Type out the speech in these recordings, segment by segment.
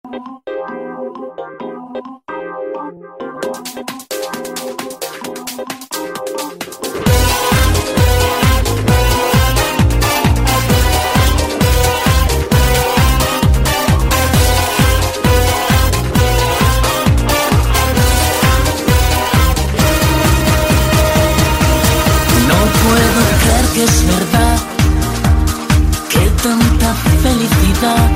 Que es verdad que tanta felicidad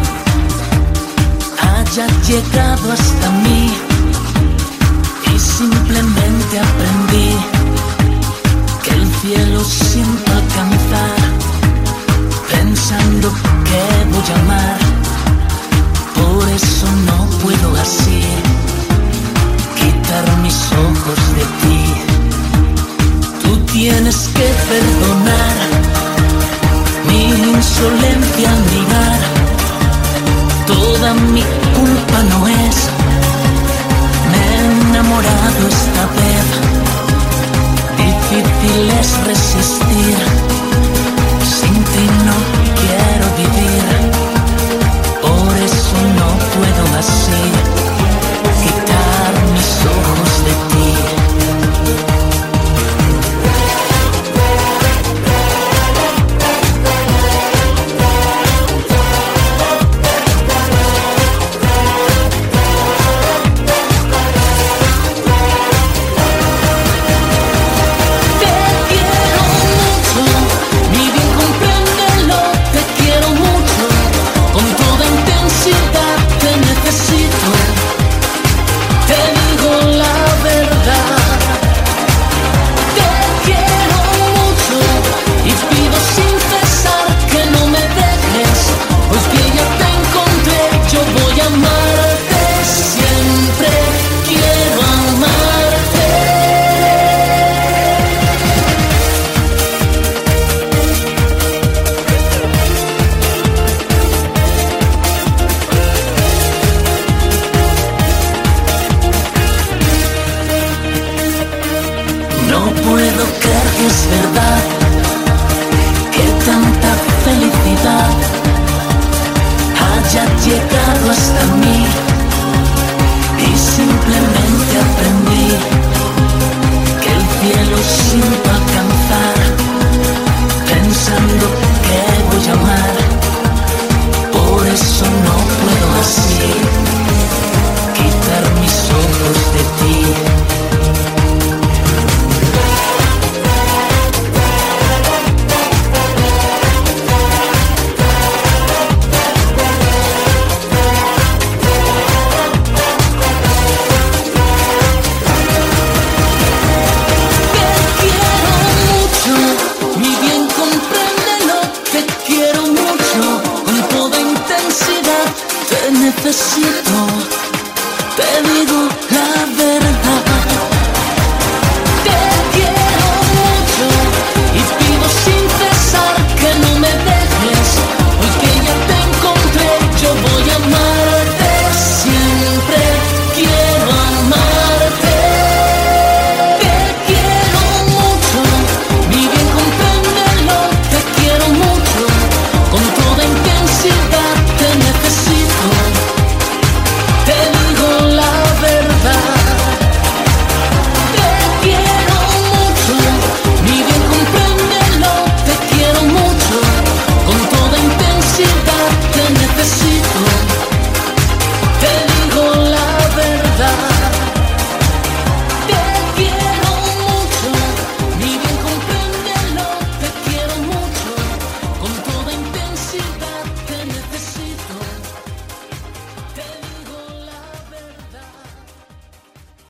haya llegado hasta mí y simplemente aprendí que el cielo siento alcanzar pensando que voy a amar. Por eso no puedo así quitar mis ojos de ti. Tú tienes que perdonar mi insolencia al mirar. Toda mi culpa no es. Me he enamorado esta vez. Difícil es resistir. Sin ti no quiero vivir. Por eso no puedo así quitar mis ojos de ti. No puedo creer que es verdad que tanta felicidad haya llegado hasta mí y simplemente aprendí que el cielo siento alcanzar pensando que voy a amar. Por eso no puedo así quitar mis ojos de ti. Necesito, te digo la